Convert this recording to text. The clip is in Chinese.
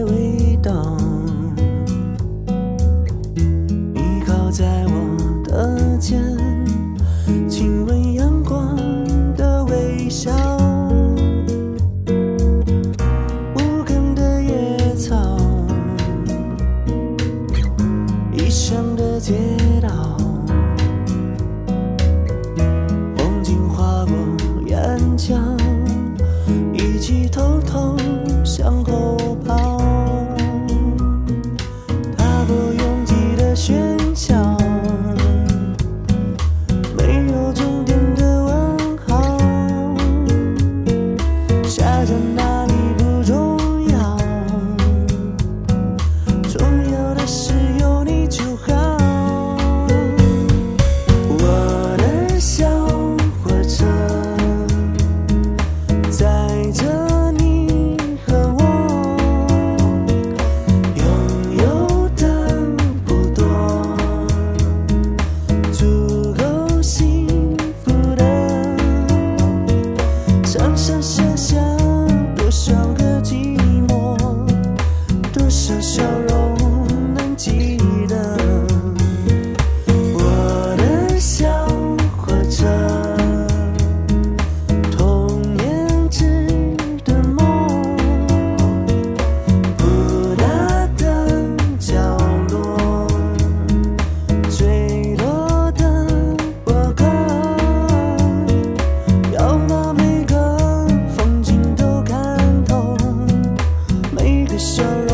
味道，你靠在我的肩，亲吻阳光的微笑。无根的野草，异乡的街道，风景划过眼角，一起偷偷向后跑，踏过拥挤的喧嚣，没有终点的问号，下站哪里不重要，重要的是有你就好。我的小火车载着你和我，拥有的不多，足够幸福的，上上下下多少个寂寞，多少笑容能记得。我的小火车，童年织的梦，不大的角落，坠落的过客，要把每个风景都看透，每个笑容